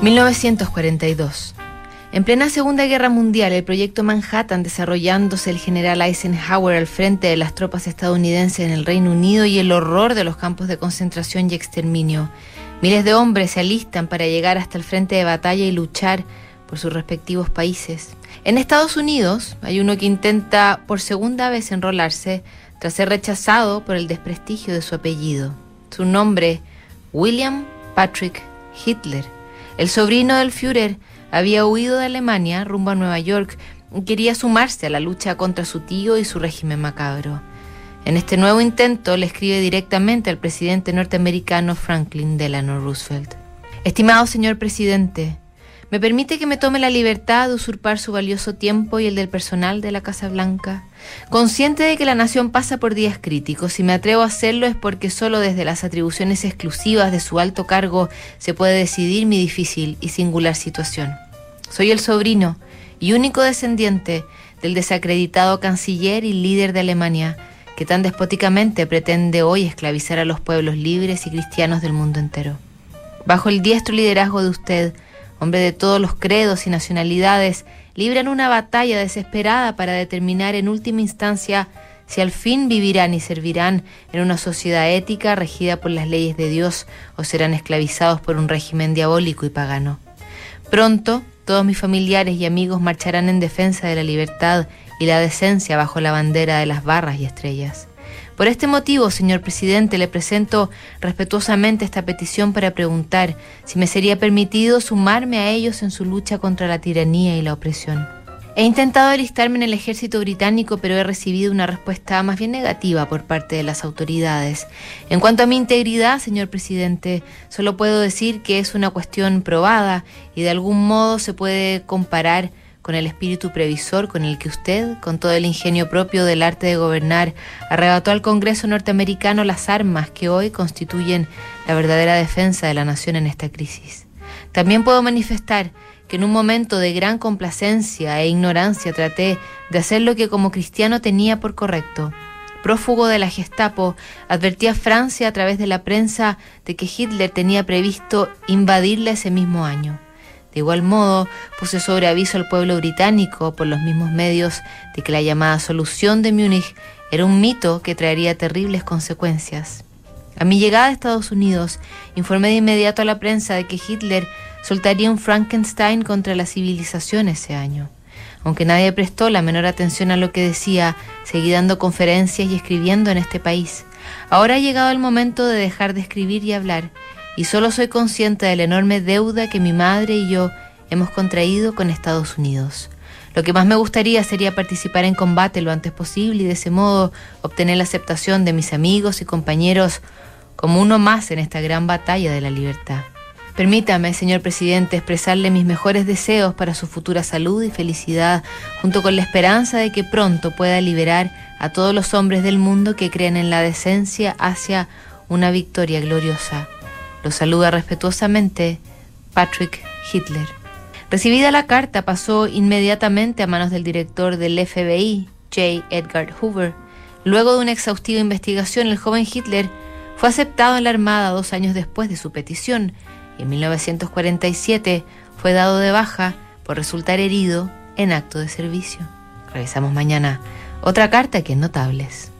1942. En plena Segunda Guerra Mundial, el proyecto Manhattan, desarrollándose el general Eisenhower al frente de las tropas estadounidenses en el Reino Unido y el horror de los campos de concentración y exterminio. Miles de hombres se alistan para llegar hasta el frente de batalla y luchar por sus respectivos países. En Estados Unidos hay uno que intenta por segunda vez enrolarse tras ser rechazado por el desprestigio de su apellido. Su nombre, William Patrick Hitler. El sobrino del Führer había huido de Alemania rumbo a Nueva York y quería sumarse a la lucha contra su tío y su régimen macabro. En este nuevo intento le escribe directamente al presidente norteamericano Franklin Delano Roosevelt. Estimado señor presidente, ¿me permite que me tome la libertad de usurpar su valioso tiempo y el del personal de la Casa Blanca? Consciente de que la nación pasa por días críticos, si me atrevo a hacerlo es porque solo desde las atribuciones exclusivas de su alto cargo se puede decidir mi difícil y singular situación. Soy el sobrino y único descendiente del desacreditado canciller y líder de Alemania, que tan despóticamente pretende hoy esclavizar a los pueblos libres y cristianos del mundo entero. Bajo el diestro liderazgo de usted, hombre de todos los credos y nacionalidades, libran una batalla desesperada para determinar en última instancia si al fin vivirán y servirán en una sociedad ética regida por las leyes de Dios o serán esclavizados por un régimen diabólico y pagano. Pronto, todos mis familiares y amigos marcharán en defensa de la libertad y la decencia bajo la bandera de las barras y estrellas. Por este motivo, señor presidente, le presento respetuosamente esta petición para preguntar si me sería permitido sumarme a ellos en su lucha contra la tiranía y la opresión. He intentado alistarme en el ejército británico, pero he recibido una respuesta más bien negativa por parte de las autoridades. En cuanto a mi integridad, señor presidente, solo puedo decir que es una cuestión probada y de algún modo se puede comparar con el espíritu previsor con el que usted, con todo el ingenio propio del arte de gobernar, arrebató al Congreso norteamericano las armas que hoy constituyen la verdadera defensa de la nación en esta crisis. También puedo manifestar que en un momento de gran complacencia e ignorancia traté de hacer lo que como cristiano tenía por correcto. Prófugo de la Gestapo, advertí a Francia a través de la prensa de que Hitler tenía previsto invadirla ese mismo año. De igual modo, puse sobre aviso al pueblo británico por los mismos medios de que la llamada solución de Múnich era un mito que traería terribles consecuencias. A mi llegada a Estados Unidos, informé de inmediato a la prensa de que Hitler soltaría un Frankenstein contra la civilización ese año. Aunque nadie prestó la menor atención a lo que decía, seguí dando conferencias y escribiendo en este país. Ahora ha llegado el momento de dejar de escribir y hablar, y solo soy consciente de la enorme deuda que mi madre y yo hemos contraído con Estados Unidos. Lo que más me gustaría sería participar en combate lo antes posible y de ese modo obtener la aceptación de mis amigos y compañeros como uno más en esta gran batalla de la libertad. Permítame, señor presidente, expresarle mis mejores deseos para su futura salud y felicidad, junto con la esperanza de que pronto pueda liberar a todos los hombres del mundo que creen en la decencia hacia una victoria gloriosa. Lo saluda respetuosamente Patrick Hitler. Recibida la carta, pasó inmediatamente a manos del director del FBI, J. Edgar Hoover. Luego de una exhaustiva investigación, el joven Hitler fue aceptado en la Armada 2 años después de su petición y en 1947 fue dado de baja por resultar herido en acto de servicio. Revisamos mañana otra carta que es Notables.